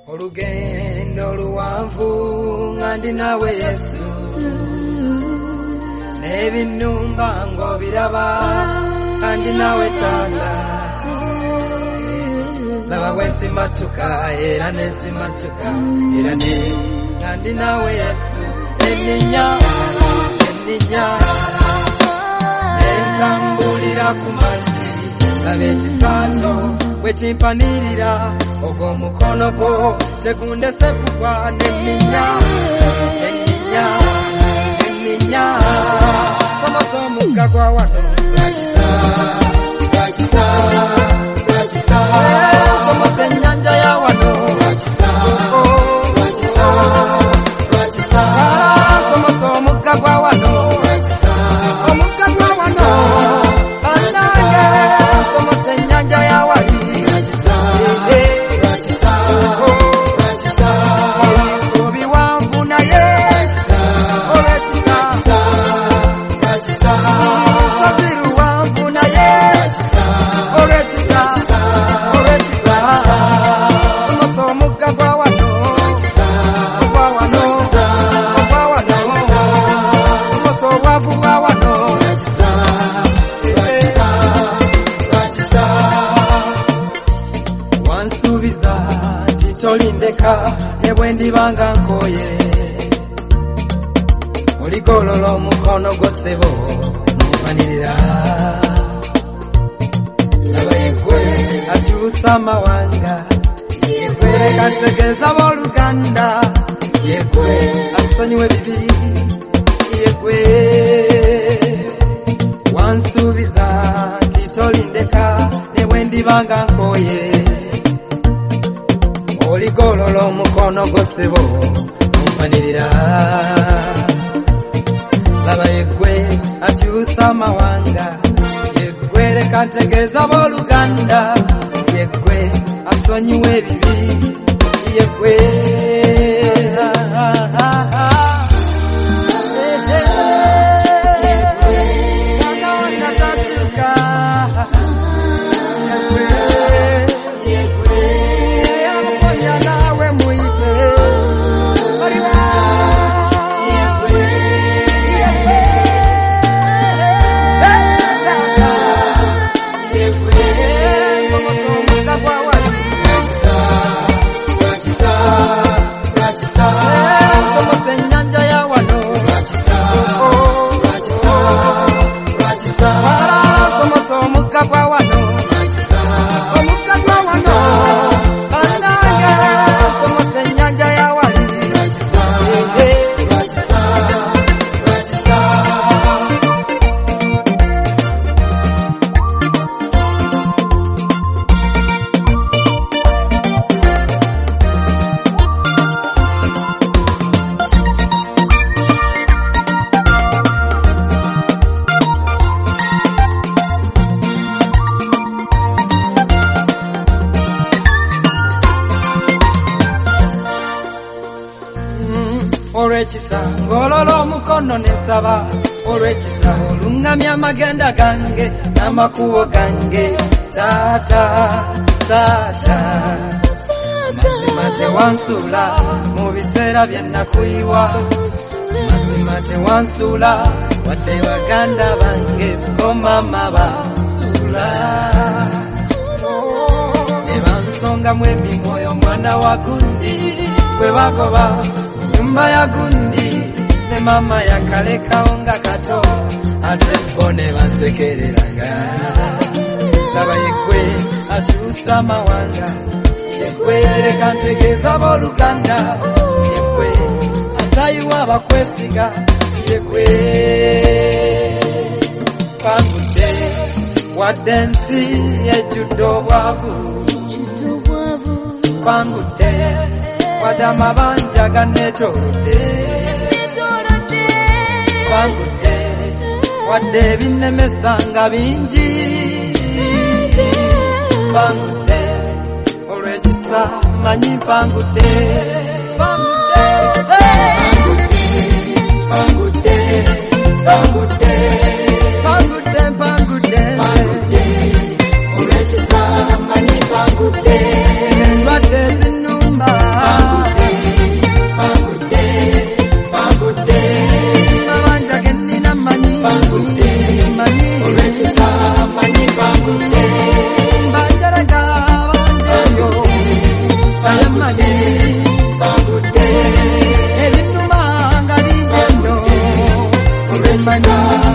Olugendo luwanvu nga ndi nawe Yesu n'ebinumba ng'obiraba nga ndi nawe Taata laba bwe nsimatuka era ne nsimatuka era ne nga ndi nawe Yesu eninya entambulira ku mazzi laba ekisaato bwe kimpanirira ogw'omukono gwo tegundese kugwa n'eminya somosa omugga gwa wano somosa ennyanja ya wano somosa omugga gwa wano anange somosa ennyanja ya wali obiwanvu naye olwekisa luwanvu naye olwekisa somosa omugga gwa wano somosa obwavu bwa wano wansuubiza nti tolindeka ne bwe ndibanga nkoye oligolola omukono gwo ssebo n'ompanirira laba yeggwe akyusa amawanga yeggwe kategeeza b'oluganda yeggwe asonyiwa ebibi yeggwe wansuubiza nti tolindeka ne bwe ndibanga nkoye oligolola omukono gwo ssebo n'ompanirira laba yeggwe akyusa amawanga yeggwe leka ntegeeza b'oluganda yeggwe asonyiwa ebibi yeggwe olwekisa ngolola omukono nesaba olwekisa olungamya amagenda gange n'amakubo gange Taata mazima tewansuula mu biseera bye nakuyiwa mazima tewansuula wadde baganda bange ko mama bansula ne bansongamu emimwoyo omwana wa gundi bwe bagoba nyumba ya gundi ne mama yakalekawo nga kato ate bo ne bansekereraga laba yeggwe akyusa amawanga yeggwe leka ntegeeza b'oluganda yeggwe asayiwa abakwesiga yeggwe pangudde wadde ensi ejjudde obwavu pangudde wadde amabanja ganneetoolodde pangudde wadde ebinnemesa nga bingi pangudde olw'ekisa manyi pangudde olw'ekisa manyi pangudde endwadde zinnumba bangute olwekisa manyi bangute banjaraga banjeyo bayamani bangute ebinuma nga bijeno olwekisa